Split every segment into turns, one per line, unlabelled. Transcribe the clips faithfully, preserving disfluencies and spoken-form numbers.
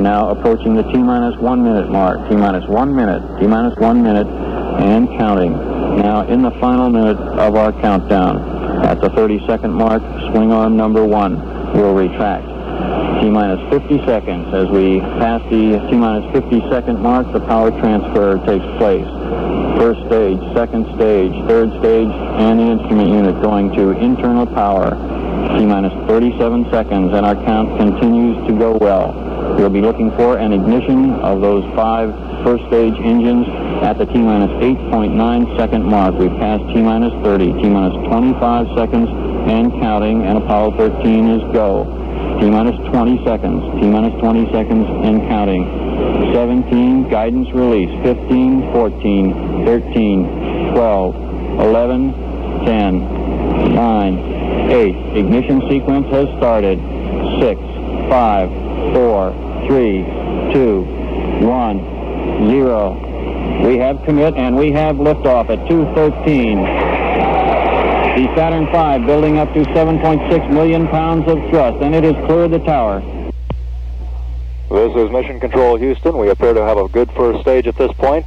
We're now approaching the T-minus one minute mark. T-minus one minute, T-minus one minute, and counting. Now in the final minute of our countdown. At the thirty-second mark, swing arm number one will retract. T-minus fifty seconds. As we pass the T-minus fifty second mark, the power transfer takes place. First stage, second stage, third stage, and the instrument unit going to internal power. T-minus thirty-seven seconds, and our count continues to go well. We'll be looking for an ignition of those five first stage engines at the T-minus eight point nine second mark. We've passed T-minus thirty, T-minus twenty-five seconds, and counting, and Apollo thirteen is go. T-minus twenty seconds, T-minus twenty seconds, and counting. seventeen, guidance release. fifteen, fourteen, thirteen, twelve, eleven, ten, nine, eight. Ignition sequence has started. six, five, four, three, two, one, zero. We have commit, and we have liftoff at two thirteen. The Saturn five building up to seven point six million pounds of thrust, and it has cleared the tower.
This is Mission Control Houston. We appear to have a good first stage at this point.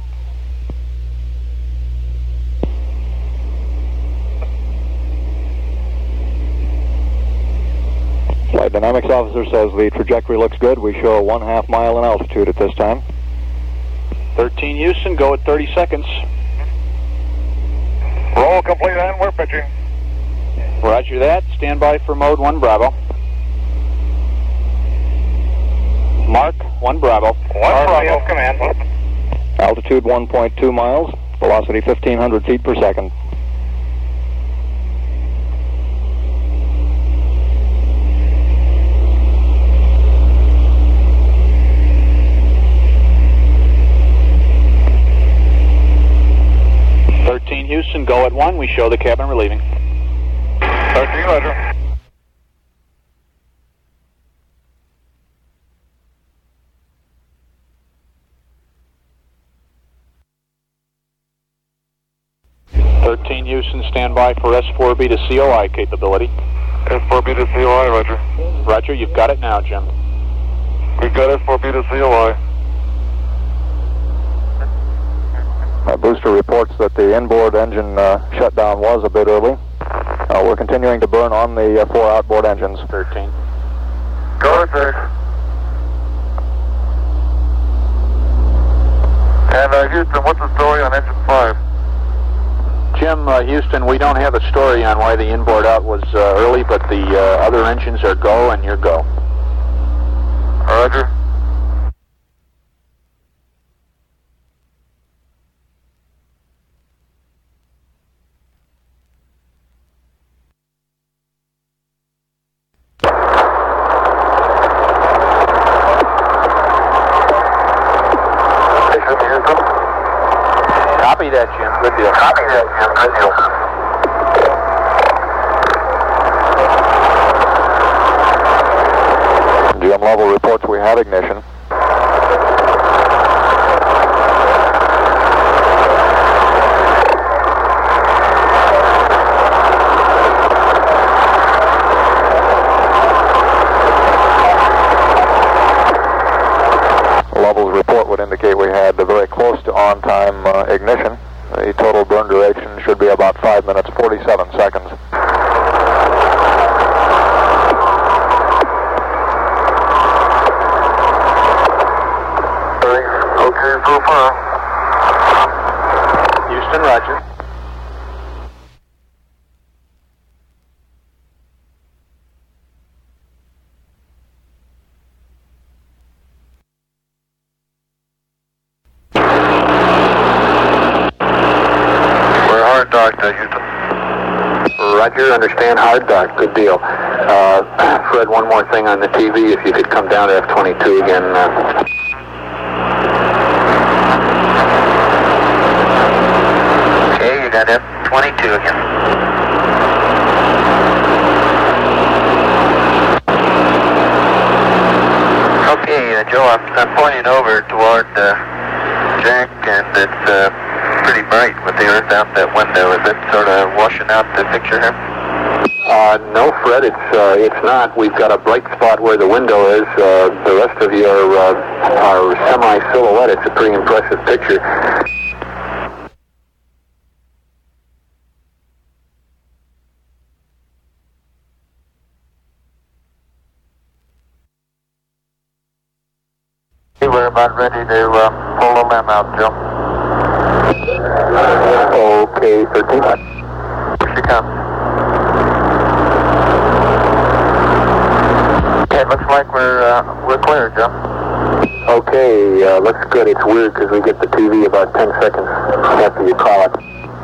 Flight Dynamics Officer says the trajectory looks good. We show a one half mile in altitude at this time.
thirteen Houston, go at thirty seconds.
Roll complete and we're pitching.
Roger that. Stand by for mode one Bravo. Mark one Bravo.
One Bravo. Yes, command.
Altitude one point two miles. Velocity fifteen hundred feet per second.
thirteen Houston, go at one. We show the cabin relieving.
thirteen, Roger.
thirteen Houston, stand by for S four B to C O I capability.
S four B to C O I, Roger.
Roger, you've got it now, Jim.
We've got S four B to C O I.
My booster reports that the inboard engine uh, shutdown was a bit early. Uh, we're continuing to burn on the uh, four outboard engines.
thirteen.
Go to six. And uh, Houston, what's the story on engine five?
Jim, uh, Houston, we don't have a story on why the inboard out was uh, early, but the uh, other engines are go, and you're go.
Roger.
Copy that, Jim. Good deal.
Copy that, Jim. Good deal.
G M level reports we have ignition. Levels report would indicate we had very close to on-time uh, ignition. The total burn duration should be about five minutes, forty-seven seconds.
Okay, so far.
Houston, Roger.
Roger, understand, hard dock, good deal. Uh, Fred, one more thing on the T V, if you could come down to F twenty-two again. Uh. Okay, you got F twenty-two again. Okay, uh, Joe, I'm, I'm pointing over toward the uh, Jack, and it's uh, pretty bright with the earth out that window. Is it sort of washing out the picture here? Uh, no, Fred, it's uh, it's not. We've got a bright spot where the window is. Uh, the rest of you are, uh, are semi-silhouette. It's a pretty impressive picture.
We're about ready to uh, pull the limb out, Joe.
Okay, thirteen.
Here she comes. Okay, it looks like we're uh, we're clear, Joe.
Okay, uh, looks good. It's weird because we get the T V about ten seconds after you call it.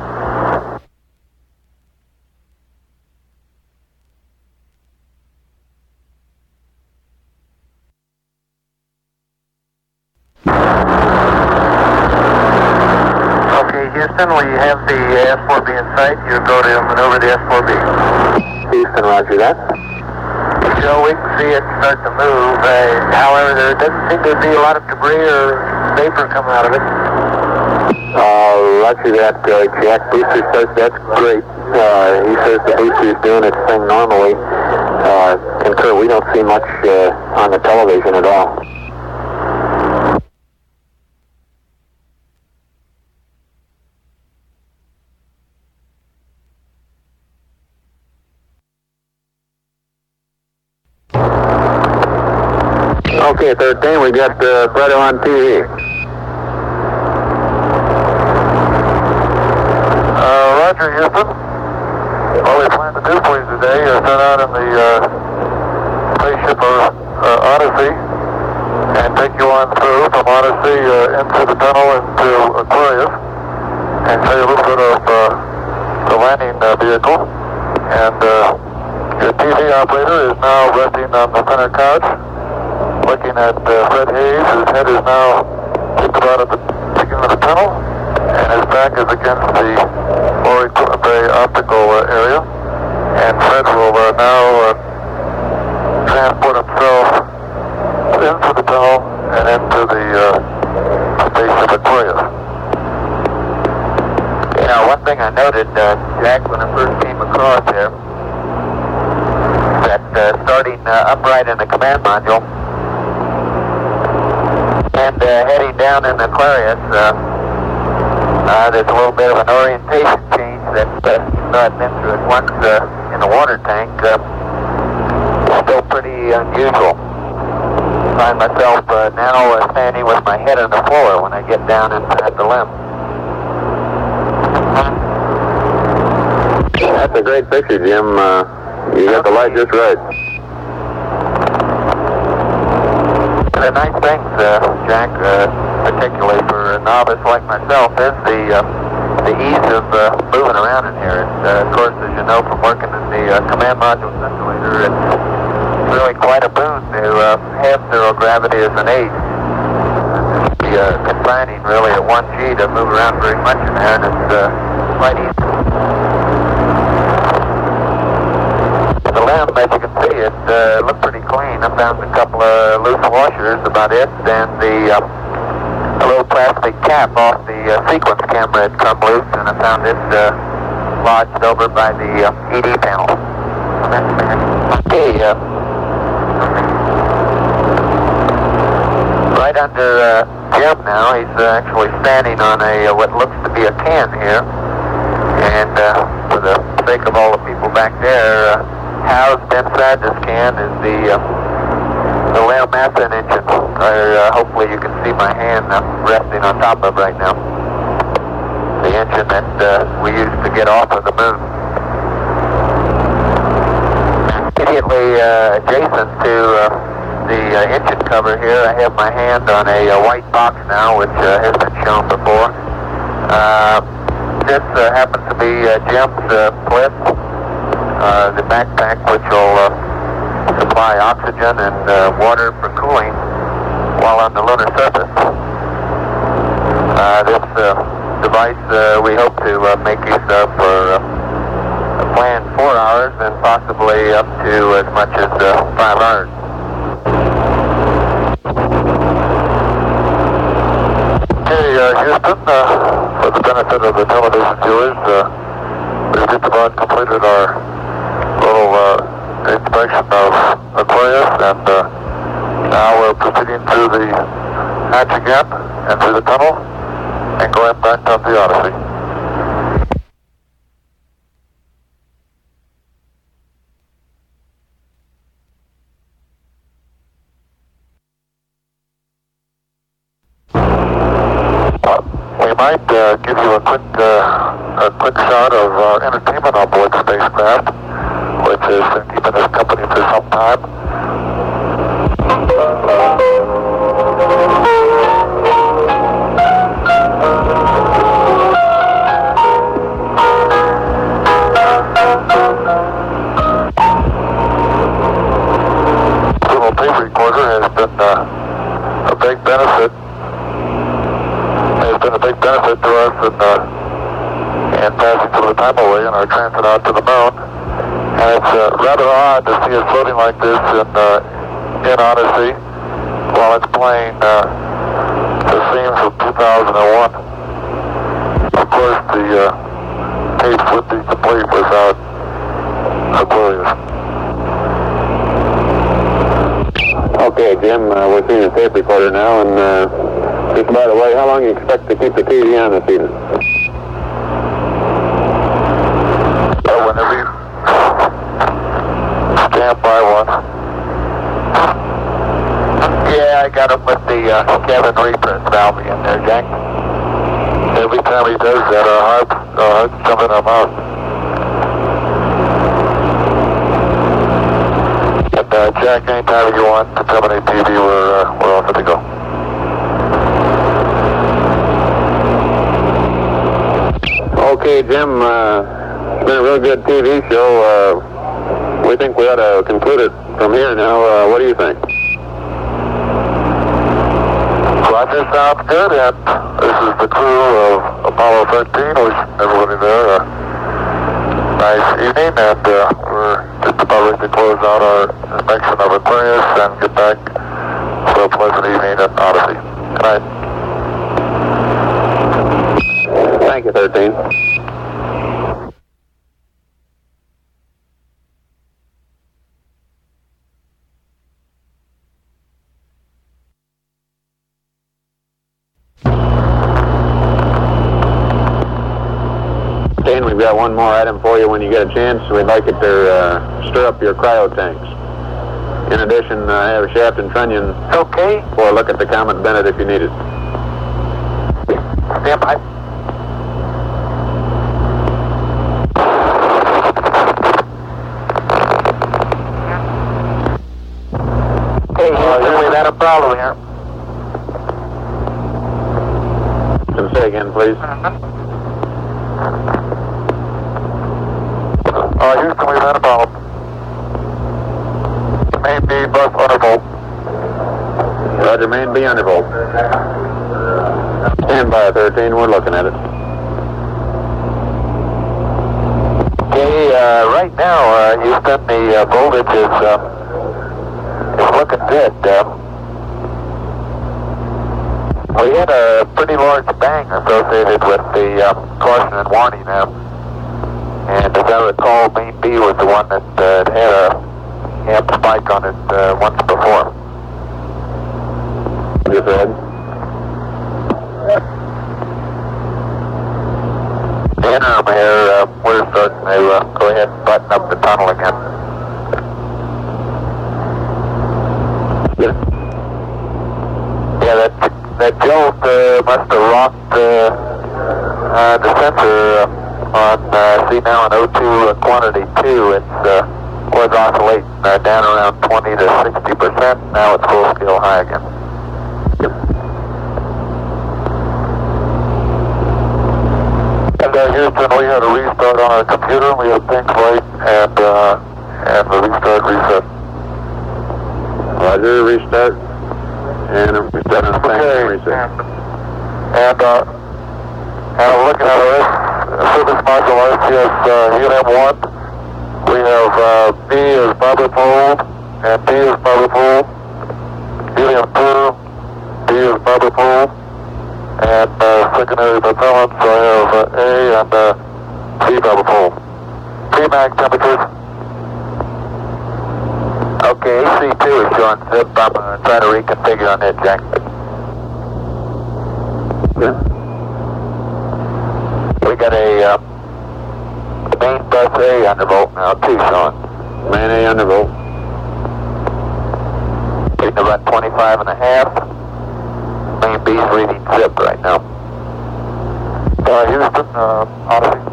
Houston, we have the S four B in sight. You go to maneuver the S four B.
Houston, roger that.
Joe, we can see it start to move. Uh, however, there doesn't seem to be a lot of debris or vapor coming out of it.
Uh, roger that, uh, Jack. Booster says that's great. Uh, he says the booster is doing its thing normally. Uh, concur, we don't see much uh, on the television at all. Okay, thirteen, we got uh, Fredo on T V.
Uh, roger, Houston. What we plan to do for you today is set out in the uh, spaceship of uh, Odyssey and take you on through from Odyssey uh, into the tunnel into Aquarius and show you a little bit of uh, the landing uh, vehicle. And uh, your T V operator is now resting on the center couch, looking at uh, Fred Hayes. His head is now just about at the beginning of the tunnel, and his back is against the lower the optical uh, area. And Fred will uh, now uh, transport himself into the tunnel and into the uh, spaceship Aquarius.
You know, one thing I noted, uh, Jack, when I first came across here, that uh, starting uh, upright in the command module, and uh, heading down in Aquarius, uh, uh, there's a little bit of an orientation change that uh, even though I've been through it once uh, in the water tank, uh, still pretty unusual. I find myself uh, now uh, standing with my head on the floor when I get down inside the limb.
That's a great picture, Jim. Uh, you got the light just right.
The nice things, uh, Jack, uh, particularly for a novice like myself, is the uh, the ease of uh, moving around in here. It's, uh, of course, as you know from working in the uh, command module simulator, it's really quite a boon to uh, have zero gravity as an aid. It's uh, confining really at one G to move around very much in there, and it's uh, quite easy. The limb, as you can see, it uh, looked pretty clean. I found a couple of loose washers, about it, and the uh, a little plastic cap off the uh, sequence camera had come loose, and I found it uh, lodged over by the uh, E D panel. Okay, uh, right under uh, Jim now. He's uh, actually standing on a uh, what looks to be a can here, and uh, for the sake of all the people back there, uh, housed inside this can is the uh, the Leo Masson engine, or uh, hopefully you can see my hand uh, resting on top of right now. The engine that uh, we used to get off of the moon. Immediately uh, adjacent to uh, the uh, engine cover here, I have my hand on a, a white box now, which uh, has been shown before. Uh, this uh, happens to be uh, Jim's uh, Blitz, uh, the backpack which will uh, supply oxygen and uh, water for cooling while on the lunar surface. Uh, this uh, device uh, we hope to uh, make use of for uh, a planned four hours and possibly up to as much as uh, five hours.
Okay, uh, Houston, uh, for the benefit of the television viewers, uh, we've just about completed our inspection of Aquarius, and uh, now we're proceeding through the hatch again and through the tunnel and going back up the Odyssey. We might uh, give you a quick uh, a quick shot of our entertainment on board the spacecraft, which has been keeping us company for some time. Little tape recorder has been uh, a big benefit. Has been a big benefit to us in, uh, in passing some of the time away in our transit out to the moon. And it's uh, rather odd to see it floating like this in, uh, in Odyssey while it's playing uh, the scenes from two thousand one. Of course, the uh, tapes would be complete without Aquarius.
Okay, Jim, uh, we're seeing the tape recorder now, and uh, just by the way, how long do you expect to keep the T V on this evening?
Uh, whenever you stand by one. Yeah, I got him with the uh, Kevin repress valve in there, Jack. Every time he does that, our hearts, our hearts jump in our mouth. And uh, Jack, anytime you want to terminate T V, we're, uh, we're all good to go.
Okay, Jim, uh, it's been a real good T V show. Uh, we think we ought to conclude it from here now. Uh, what do you think?
Roger, sounds good, and this is the crew of Apollo thirteen. Wish everybody there a nice evening, and uh, we're just about ready to close out our inspection of Aquarius and get back to a pleasant evening at Odyssey. Good night.
Thank you, thirteen. We've got one more item for you when you get a chance. We'd like it to uh, stir up your cryo tanks. In addition, uh, I have a shaft and trunnion
Okay.
for a look at the Comet Bennett if you need it.
Stand by. Hey, Houston, we've had a problem here.
Can say again, please?
Uh, Houston, we've had a problem. Main B bus undervolt.
Roger, main B undervolt. Stand by, thirteen, we're looking at it.
Okay, uh, right now, uh, Houston, the uh, voltage is, uh, is looking good. Uh, we had a pretty large bang associated with the uh, caution and warning. Uh, And as I recall, main B was the one that uh, had a amp spike on it uh, once before.
Yes, Ed.
The interim here, uh, we're starting to uh, go ahead and button up the tunnel again.
Yeah.
Yeah, that that jolt uh, must have rocked uh, uh, the sensor. Uh, On uh, see now in O two uh, quantity two, it's uh, was oscillating uh, down around twenty to sixty percent. Now it's full scale high again.
Yep.
And uh, Houston, we had a restart on our computer. We had pink light and uh, and the restart reset.
Roger, restart. And I'm starting the thing reset.
And uh, and I'm looking at our service module R C S uh, helium one. We have uh, B is bubble fold, and B is bubble fold. Helium two, B is bubble fold, and uh, secondary propellants. So I have uh, A and uh, C bubble fold. P MAG temperatures.
Okay, A C two is showing zip. I'm going to try to reconfigure on it, Jack.
Yeah.
We got a uh, main bus A undervolt now, two showing.
Main A undervolt.
Reading about twenty-five and a half. Main B is reading zip right now. Uh, Houston, uh, Odyssey.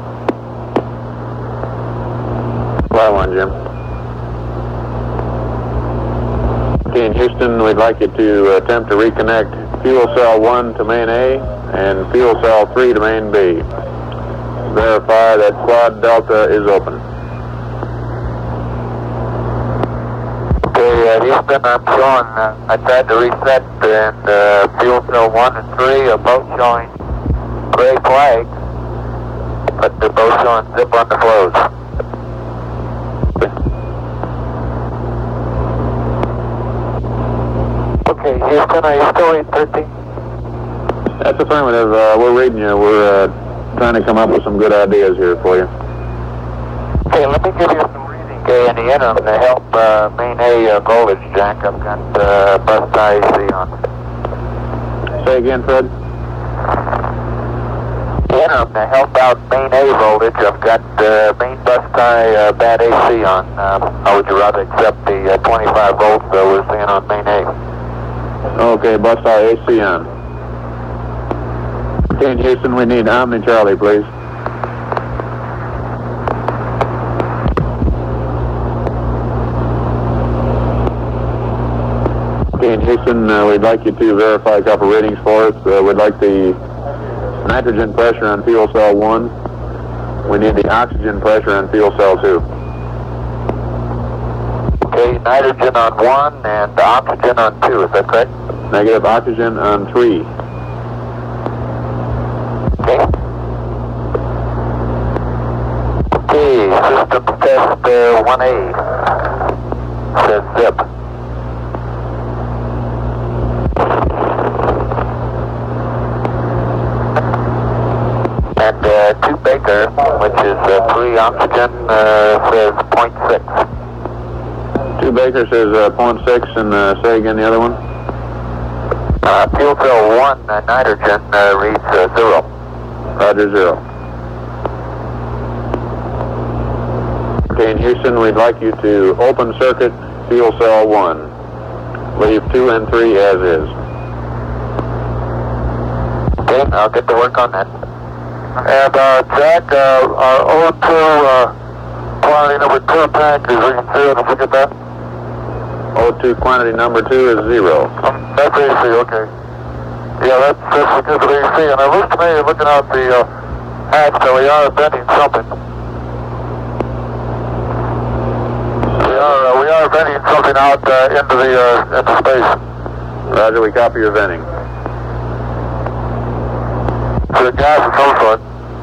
Fly one, Jim. Okay, in Houston, we'd like you to attempt to reconnect fuel cell one to main A and fuel cell three to main B. Verify that quad delta is open.
Okay, uh, Houston, I'm showing, uh, I tried to reset, and uh, fuel cell one and three are both showing gray flags, but they're both showing zip on the flows. Okay, Houston, are you still eight thirty?
That's affirmative. Uh, we're reading you. We're uh, trying to come up with some good ideas here for you.
Okay, let me give you some reading okay, in the interim to help uh, main A uh, voltage, Jack. I've got uh, bus tie A C on.
Say again, Fred.
Interim to help out main A voltage, I've got uh, main bus tie uh, bad A C on. Um, or would you rather accept the uh, twenty-five volts that we're seeing on main A?
Okay, bus tie A C on. Okay, in Houston, we need Omni Charlie, please. Okay, in Houston, uh, we'd like you to verify a couple readings for us. Uh, we'd like the nitrogen pressure on fuel cell one. We need the oxygen pressure on fuel cell two.
Okay, nitrogen on one and oxygen on two, is that correct?
Negative, oxygen on three.
Okay. Okay, system test uh, one A says zip. And uh, two Baker, which is uh, three oxygen, uh, says zero point six.
Two Baker says uh, zero point six, and uh, say again the other one.
Uh, fuel cell one uh, nitrogen uh, reads uh, zero.
Roger, zero. Okay, in Houston, we'd like you to open circuit fuel cell one. Leave two and three as is.
Okay, I'll get to work on that. And uh, Jack, uh, our O two uh, quantity number two tank is reading zero. Did you get that?
O two quantity number two is zero.
Um, that's A C, okay. Yeah, that's, that's because of A C. And it looks to me, looking out the uh, hatch, that we are bending something. We are, uh, we are bending something out uh, into the uh, into space.
Roger, we copy your venting.
To the gas and so forth.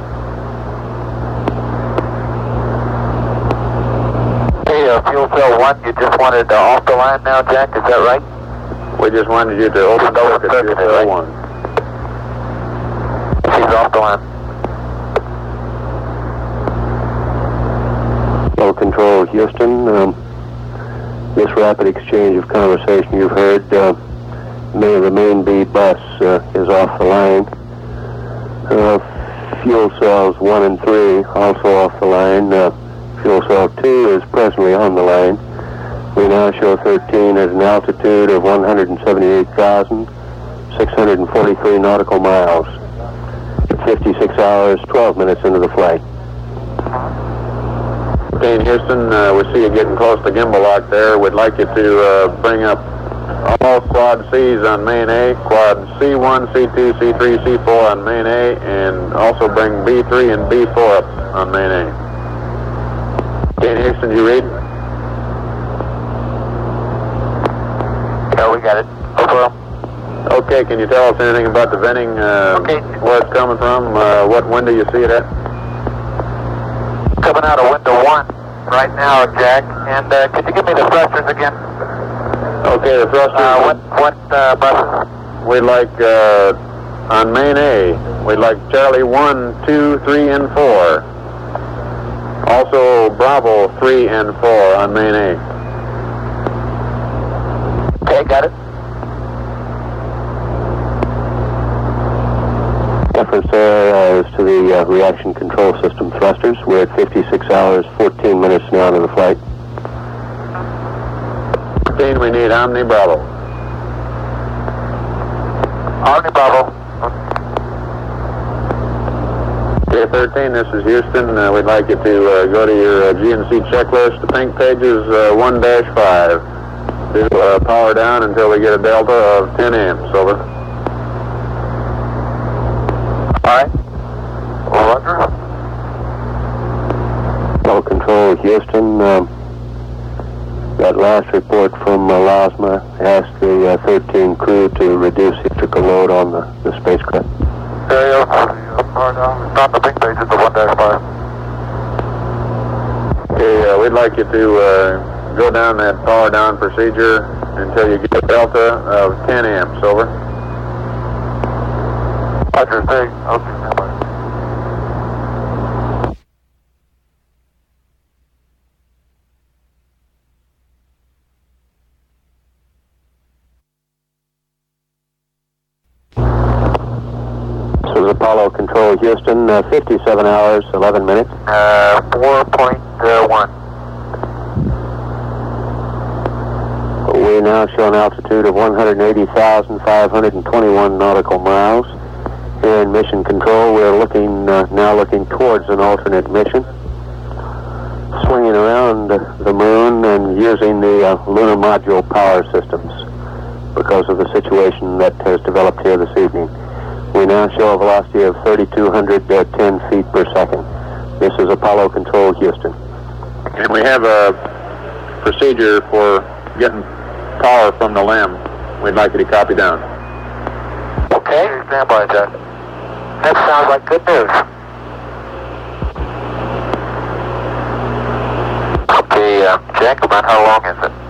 Hey, uh, fuel cell one, you just wanted uh, off the line now, Jack, is that right?
We just wanted you to open circuit fuel cell
right?
one.
She's off the line.
Low Control, Houston. Um, this rapid exchange of conversation you've heard, uh, may the main B bus uh, is off the line. Uh, fuel cells one and three also off the line. Uh, fuel cell two is presently on the line. We now show thirteen at an altitude of one hundred seventy-eight thousand six hundred forty-three nautical miles. fifty-six hours, twelve minutes into the flight.
Okay, in Houston, uh, we see you getting close to gimbal lock there. We'd like you to uh, bring up all quad C's on main A, quad C one, C two, C three, C four on main A, and also bring B three and B four up on main A. Okay, in Houston, you read?
Yeah, we got it. Over.
Okay, can you tell us anything about the venting, uh,
Okay.
where it's coming from, uh, what window you see it at?
Coming out of window one right now, Jack. And uh, could you give me the thrusters again?
Okay, the thrusters.
Uh, what what uh, buses?
We'd like, uh, on main A, we'd like Charlie one, two, three, and four. Also Bravo three and four on main A.
Okay, got it.
Reference there uh, is to the uh, reaction control system thrusters. We're at fifty-six hours, fourteen minutes now into the flight.
We need Omni Bravo.
Omni Bravo.
K thirteen, this is Houston. Uh, we'd like you to uh, go to your uh, G N C checklist. The pink page is uh, one dash five. Do uh, power down until we get a delta of ten amps. Over.
All right. Roger.
Control Control, Houston. Uh, that last report from uh, LOSMA asked the uh, thirteen crew to reduce the electrical load on the, the spacecraft.
Yeah, yeah. Power down. It's not the pink page, it's the one dash five.
Okay, uh, we'd like you to uh, go down that power down procedure until you get a delta of ten amps. Over.
Roger, big. Okay, stand by.
This is Apollo Control, Houston. Uh, fifty-seven hours, eleven minutes.
Uh, four point one.
We now show an altitude of one hundred eighty thousand five hundred twenty-one nautical miles. Here in Mission Control, we're looking uh, now looking towards an alternate mission, swinging around uh, the moon and using the uh, lunar module power systems because of the situation that has developed here this evening. We now show a velocity of three thousand two hundred ten feet per second. This is Apollo Control, Houston.
And we have a procedure for getting power from the LEM. We'd like you to copy down.
Okay, stand by, Jack. That sounds like good news. Okay, uh, Jack, about how long is it?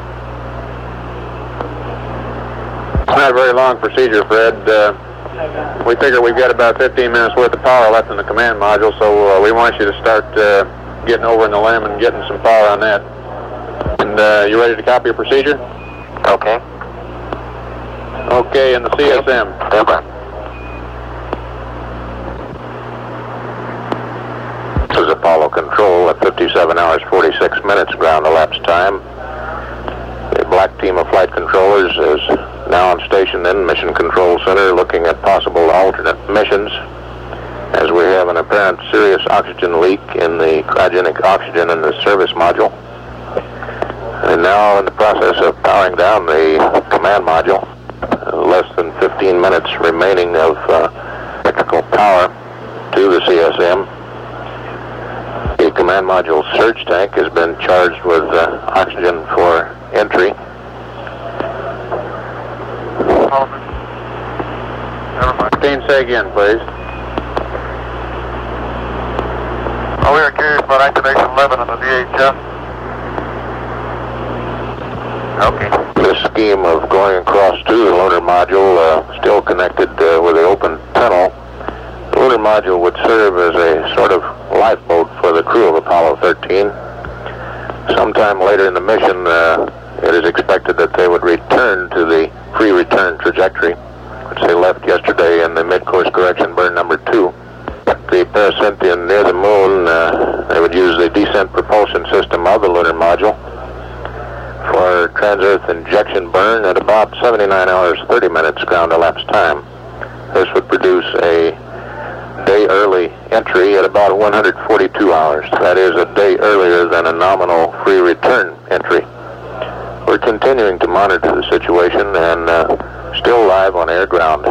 It's not a very long procedure, Fred. Uh, we figure we've got about fifteen minutes worth of power left in the command module, so uh, we want you to start uh, getting over in the LEM and getting some power on that. And uh, you ready to copy your procedure?
Okay.
Okay, in the C S M.
Stand by.
This is Apollo Control at fifty-seven hours, forty-six minutes ground elapsed time. The black team of flight controllers is now on station in Mission Control Center looking at possible alternate missions as we have an apparent serious oxygen leak in the cryogenic oxygen in the service module. And now in the process of powering down the command module. Uh, less than fifteen minutes remaining of uh, electrical power to the C S M. The command module surge tank has been charged with uh, oxygen for entry. fifteen, say again, please.
Oh, we are curious about activation eleven on the D H F. Okay.
This scheme of going across to the lunar module, uh, still connected uh, with the open tunnel, the lunar module would serve as a sort of lifeboat for the crew of Apollo thirteen. Sometime later in the mission, uh, it is expected that they would return to the pre-return trajectory, which they left yesterday in the mid-course correction burn number two. At the Paracentean near the moon, uh, they would use the descent propulsion system of the lunar module for trans-earth injection burn at about seventy-nine hours, thirty minutes ground elapsed time. This would produce a day early entry at about one hundred forty-two hours. That is a day earlier than a nominal free return entry. We're continuing to monitor the situation and uh, still live on air ground.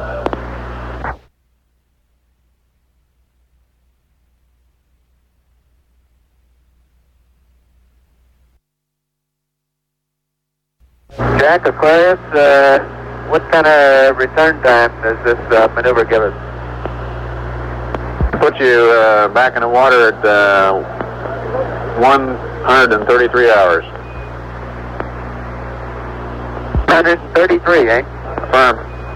Jack, Aquarius, uh, what kind of return time does this uh, maneuver give us?
Put you uh, back in the water at uh, one hundred thirty-three hours.
one hundred thirty-three, eh?
Firm.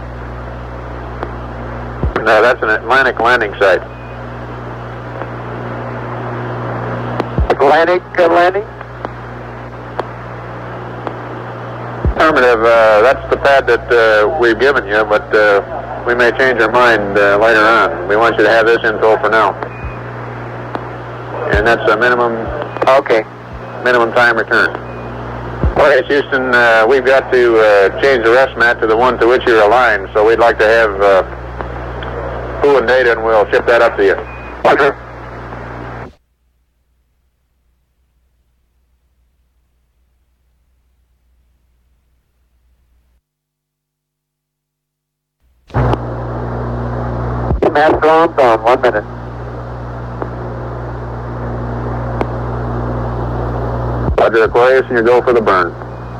No, that's an Atlantic landing site.
Atlantic uh, landing?
Affirmative. Uh, that's the pad that uh, we've given you, but uh, we may change our mind uh, later on. We want you to have this info for now. And that's a minimum.
Okay.
Minimum time return. Okay, Houston, uh, we've got to uh, change the rest mat to the one to which you're aligned, so we'd like to have uh, pool and data, and we'll ship that up to you.
Roger. Mass ground on one minute.
Roger, Aquarius, and you go for the burn.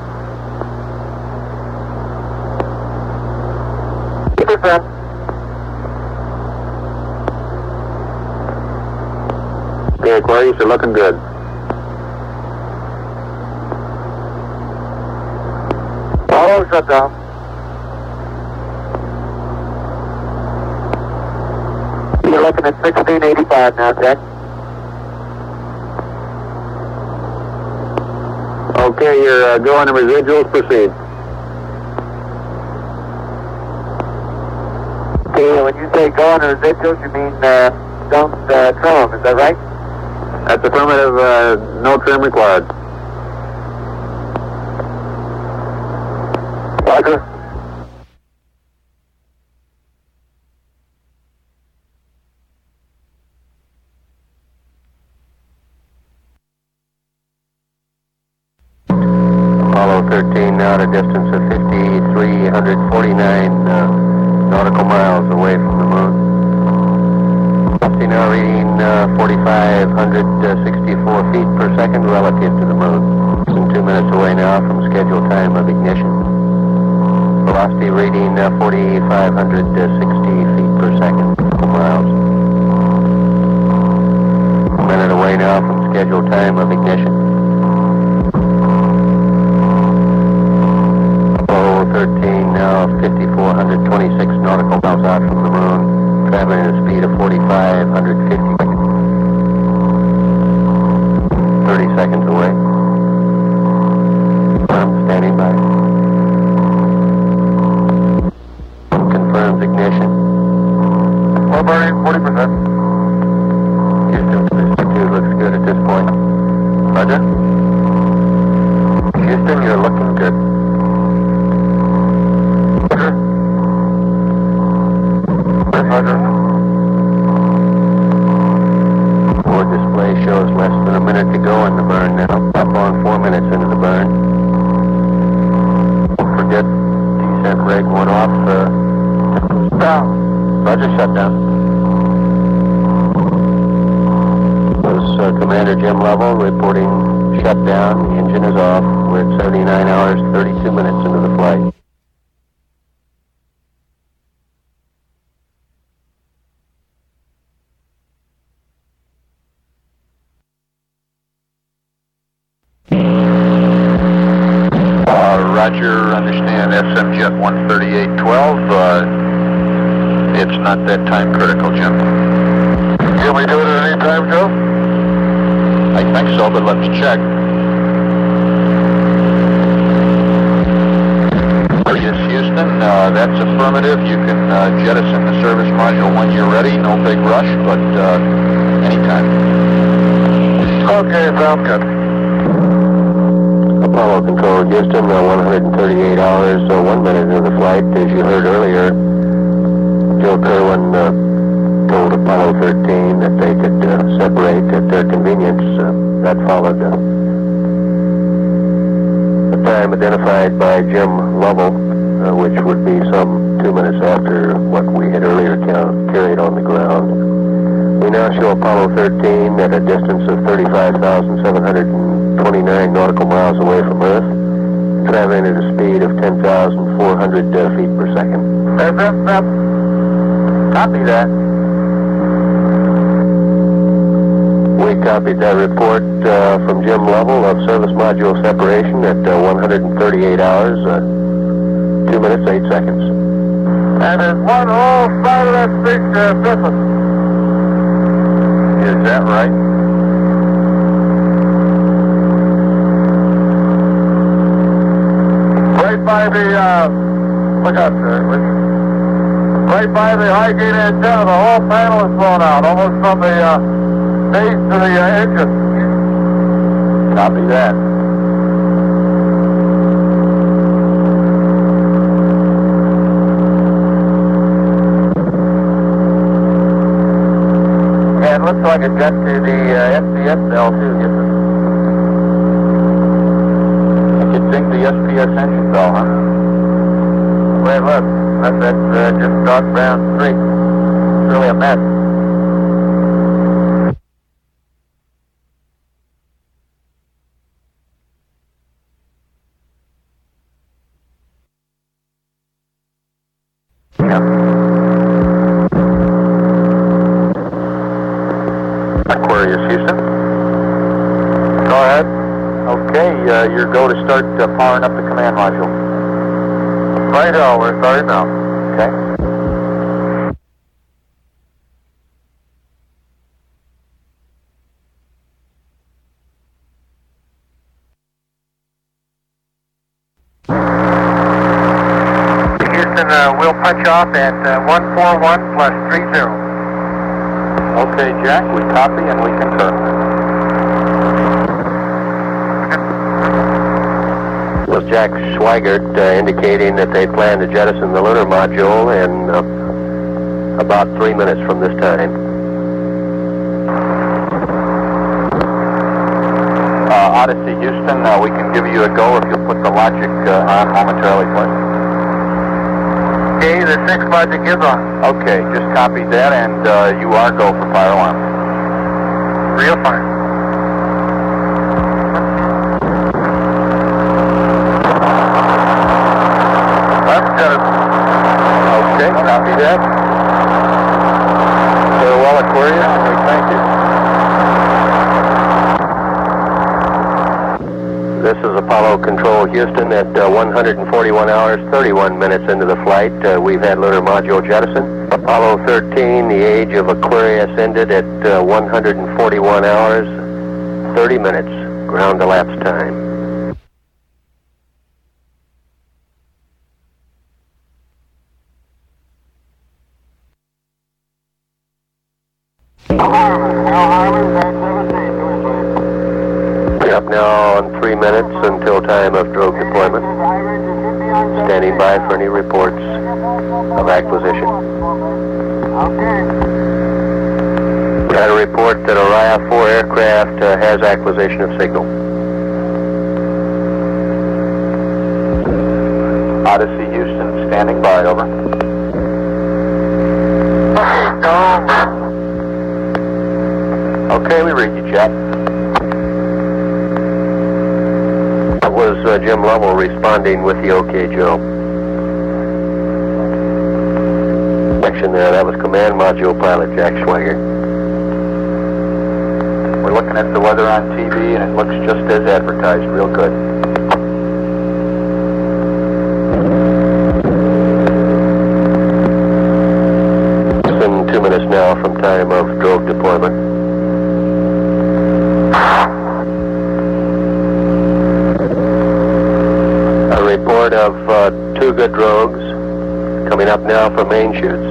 Keep it up.
Okay, Aquarius, you're looking good.
Auto shut down. You're looking at sixteen eighty-five now, Jack.
Okay, you're uh, going to residuals. Proceed.
Okay, when you say go on residuals, you mean uh, don't uh, trim them, is that right?
That's affirmative. Uh, no trim required.
Roger.
Apollo thirteen now at a distance of five thousand three hundred forty-nine uh, nautical miles away from the moon. Velocity now reading uh, four thousand five hundred sixty-four feet per second relative to the moon. Less than two minutes away now from scheduled time of ignition. Velocity reading uh, four thousand five hundred sixty feet per second miles. A minute away now from scheduled time of ignition. thirteen now five thousand four hundred twenty-six nautical miles out from the moon, traveling at a speed of four thousand five hundred fifty seconds. thirty seconds away. I'm standing by. Confirms ignition.
We're burning forty percent.
Houston, two looks good at this point.
Roger.
Houston, you're looking good.
Roger.
Board display shows less than a minute to go in the burn now. Up on four minutes into the burn. Don't forget, descent reg went off. Uh,
Down.
Roger, shut down. Was uh, Commander Jim Lovell reporting shutdown. The engine is off. We're at seventy-nine hours, thirty-two minutes into the flight.
Roger, understand S M Jet one thirty-eight twelve. Uh, it's not that time critical, Jim. Can we do it at any time, Joe? I think so, but let's check. Yes, Houston, uh, that's affirmative. You can uh, jettison the service module when you're ready. No big rush, but uh, anytime. Okay, sounds good.
Apollo Control, Houston, uh, one hundred thirty-eight hours, so one minute into the flight. As you heard earlier, Joe Kerwin uh, told Apollo thirteen that they could uh, separate at their convenience. Uh, that followed uh, the time identified by Jim Lovell, uh, which would be some two minutes after what we had earlier count, carried on the ground. We now show Apollo thirteen at a distance of thirty-five thousand seven hundred twenty-nine nautical miles away from Earth, traveling at a speed of ten thousand four hundred uh, feet per second.
F F F. Copy that.
We copied that report uh, from Jim Lovell of service module separation at uh, one hundred thirty-eight hours, uh, two minutes, eight seconds.
And there's one whole side of that thing uh, missing. Is that right? Right by the, uh, look out there, right by the high gate antenna. The whole panel is blown out, almost from the uh, base to the uh, engine.
Copy that.
Yeah, it looks like it got to the uh, S P S bell too, Houston.
I could think the S P S engine bell, huh?
Well, look, that's, that's uh, just dark brown streak. It's really a mess.
Aquarius, Houston. Go ahead. Okay, uh, your go to start uh, powering up the command module.
Right on, we're starting now.
Okay.
Houston, uh, we'll punch off at uh, one four one plus three zero.
Okay, Jack, we copy and we concur.
Was Jack Schweigert uh, indicating that they plan to jettison the lunar module in uh, about three minutes from this time.
Uh, Odyssey, Houston, uh, we can give you a go if you put the logic uh, on momentarily, please.
Okay, the six logic is on.
Okay, just copied that, and uh, you are go for fire alarm.
Real fine.
That's good. Okay, copy that. Farewell, Aquarius, and we thank you.
This is Apollo Control Houston at uh, one hundred forty-one hours, thirty-one minutes into the flight. Uh, we've had lunar module jettison. Apollo thirteen, the age of Aquarius ended at uh, one hundred forty-one hours, thirty minutes, ground elapsed time. Up now on three minutes until time of drogue deployment. Standing by for any reports of acquisition. Got a report that Orion four aircraft uh, has acquisition of signal.
Odyssey, Houston, standing by, over. Okay, we read you, Jack.
Was uh, Jim Lovell responding with the OK Joe. Section there, that was command module pilot Jack Schweigert.
We're looking at the weather on T V, and it looks just as advertised, real good.
It's been two minutes now from time of drogue deployment. Report of uh, two good drogues coming up now for main shoots.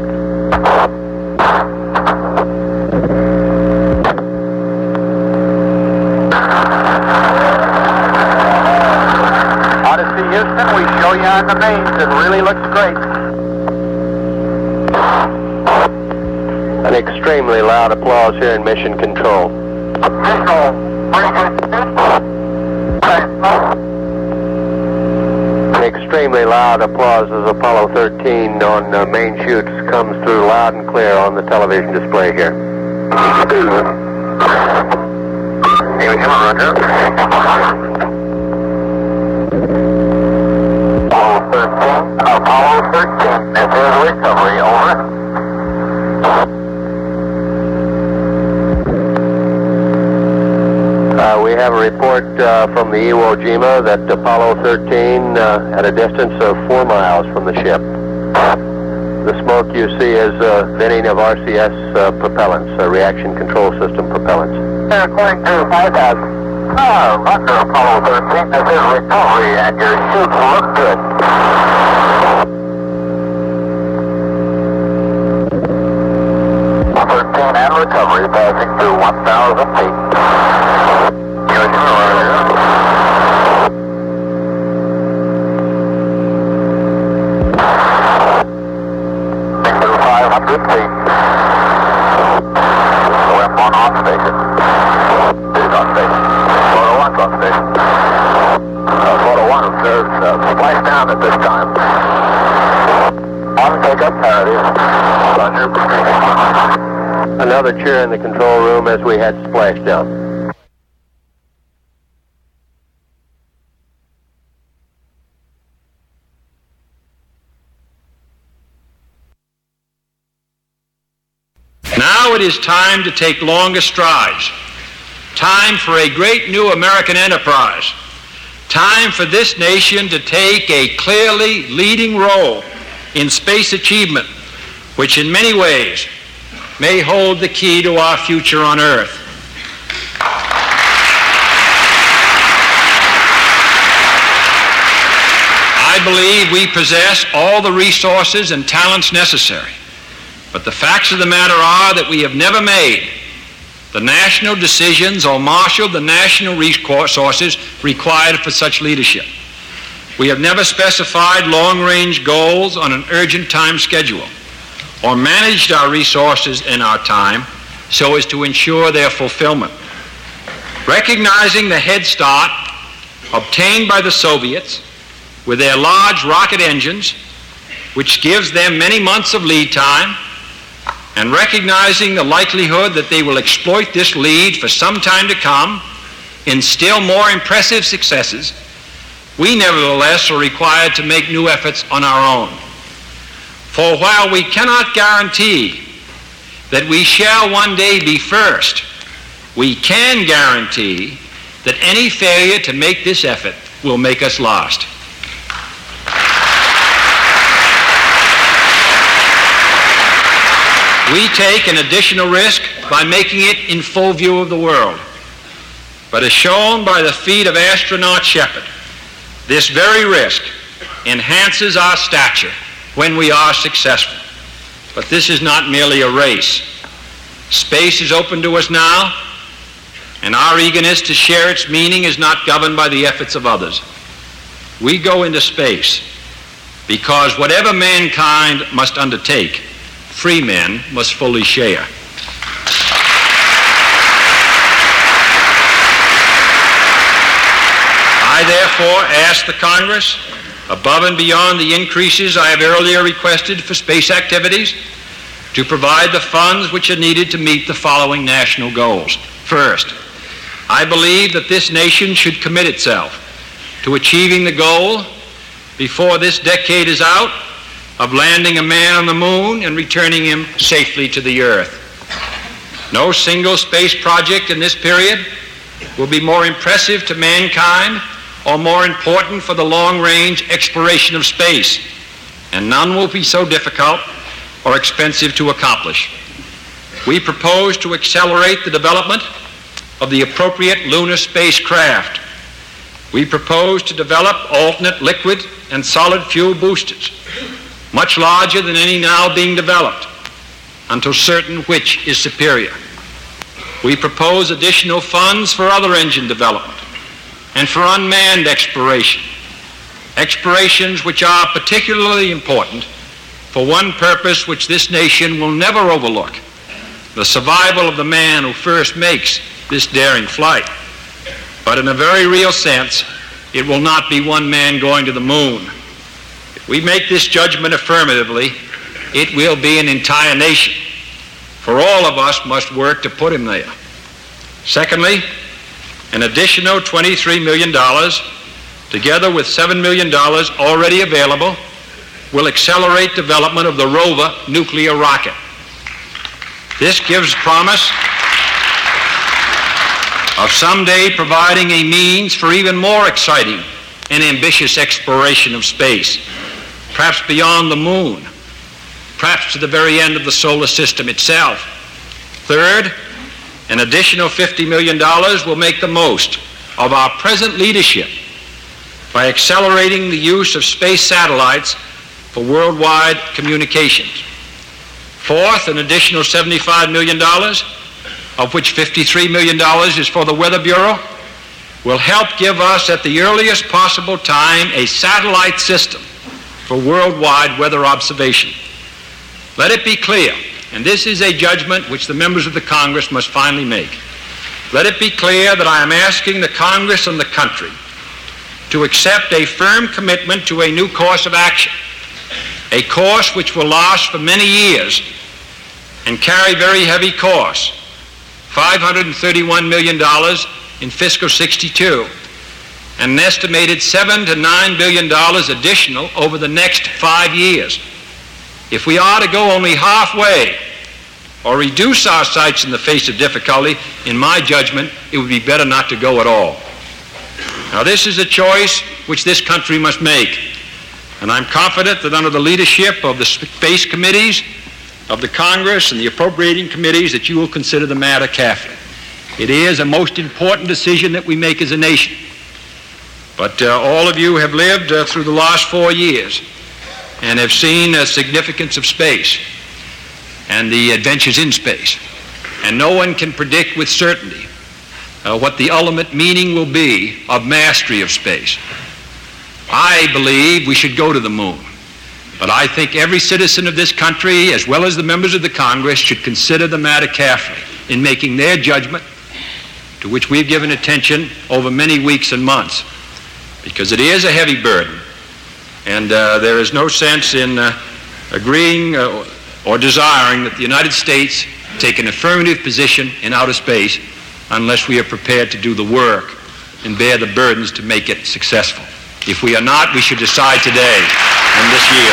Odyssey, Houston, we show you on the mains. It really looks great.
An extremely loud applause here in Mission Control. Extremely loud applause as Apollo thirteen on uh, main shoots comes through loud and clear on the television display here.
Here we go, Roger. Apollo thirteen, Apollo thirteen, this is recovery, over.
Uh, we have a report uh, from the Iwo Jima that Apollo thirteen uh, at a distance of four miles from the ship. The smoke you see is uh, venting of R C S uh, propellants, uh, reaction control system propellants.
According to five thousand. Oh, Roger, Apollo thirteen, this is recovery, and your shoots look good. good feet. We're on off station. This is on station. Photo one's on station. Uh, photo one observes uh, splash down at this time. On take-up parity. Roger.
Another cheer in the control room as we had splashdown.
Now it is time to take longer strides. Time for a great new American enterprise. Time for this nation to take a clearly leading role in space achievement, which in many ways may hold the key to our future on Earth. I believe we possess all the resources and talents necessary. But the facts of the matter are that we have never made the national decisions or marshaled the national resources required for such leadership. We have never specified long-range goals on an urgent time schedule or managed our resources and our time so as to ensure their fulfillment. Recognizing the head start obtained by the Soviets with their large rocket engines, which gives them many months of lead time, and recognizing the likelihood that they will exploit this lead for some time to come in still more impressive successes, we nevertheless are required to make new efforts on our own. For while we cannot guarantee that we shall one day be first, we can guarantee that any failure to make this effort will make us last. We take an additional risk by making it in full view of the world. But as shown by the feat of astronaut Shepard, this very risk enhances our stature when we are successful. But this is not merely a race. Space is open to us now, and our eagerness to share its meaning is not governed by the efforts of others. We go into space because whatever mankind must undertake, free men must fully share. I therefore ask the Congress, above and beyond the increases I have earlier requested for space activities, to provide the funds which are needed to meet the following national goals. First, I believe that this nation should commit itself to achieving the goal, before this decade is out, of landing a man on the moon and returning him safely to the Earth. No single space project in this period will be more impressive to mankind or more important for the long-range exploration of space, and none will be so difficult or expensive to accomplish. We propose to accelerate the development of the appropriate lunar spacecraft. We propose to develop alternate liquid and solid fuel boosters, much larger than any now being developed, until certain which is superior. We propose additional funds for other engine development and for unmanned exploration, explorations which are particularly important for one purpose which this nation will never overlook: the survival of the man who first makes this daring flight. But in a very real sense, it will not be one man going to the moon. If we make this judgment affirmatively, it will be an entire nation, for all of us must work to put him there. Secondly, an additional twenty-three million dollars, together with seven million dollars already available, will accelerate development of the rover nuclear rocket. This gives promise of someday providing a means for even more exciting and ambitious exploration of space, perhaps beyond the moon, perhaps to the very end of the solar system itself. Third, an additional fifty million dollars will make the most of our present leadership by accelerating the use of space satellites for worldwide communications. Fourth, an additional seventy-five million dollars, of which fifty-three million dollars is for the Weather Bureau, will help give us at the earliest possible time a satellite system for worldwide weather observation. Let it be clear, and this is a judgment which the members of the Congress must finally make. Let it be clear that I am asking the Congress and the country to accept a firm commitment to a new course of action, a course which will last for many years and carry very heavy costs, five hundred thirty-one million dollars in fiscal sixty-two, and an estimated seven to nine billion dollars additional over the next five years. If we are to go only halfway or reduce our sights in the face of difficulty, in my judgment, it would be better not to go at all. Now, this is a choice which this country must make, and I'm confident that under the leadership of the space committees of the Congress and the appropriating committees that you will consider the matter carefully. It is a most important decision that we make as a nation. But uh, all of you have lived uh, through the last four years and have seen the significance of space and the adventures in space. And no one can predict with certainty uh, what the ultimate meaning will be of mastery of space. I believe we should go to the moon. But I think every citizen of this country, as well as the members of the Congress, should consider the matter carefully in making their judgment, to which we've given attention over many weeks and months, because it is a heavy burden, and uh, there is no sense in uh, agreeing uh, or desiring that the United States take an affirmative position in outer space unless we are prepared to do the work and bear the burdens to make it successful. If we are not, we should decide today and this year